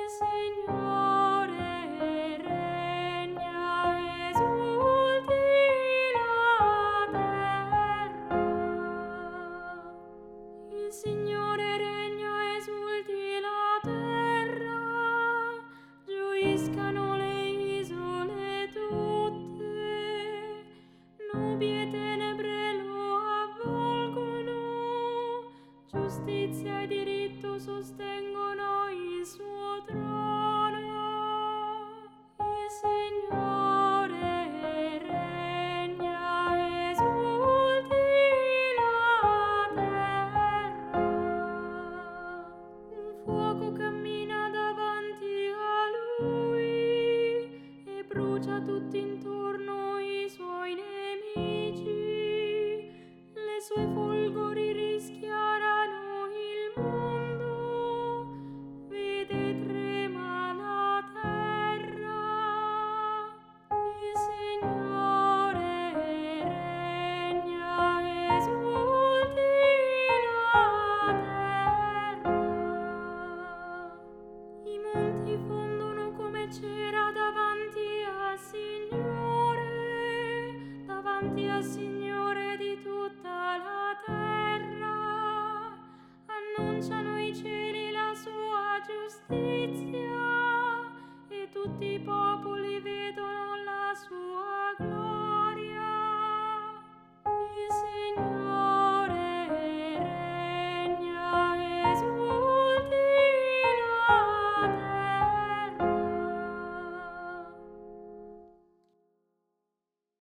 Signore regna, esulti la terra. Il Signore regna, esulti la terra, gioiscano le isole tutte, nubi e tenebre lo avvolgono, giustizia e diritto sostengono il suo trono. Il Signore regna, esulti la terra. Un fuoco cammina davanti a lui e brucia tutt'intorno i suoi nemici. Le sue folgori rischiarano il mondo, vede trema la terra. Il Signore regna, esulti la terra. I monti fondono come cera davanti al Signore di tutta la terra. Annunciano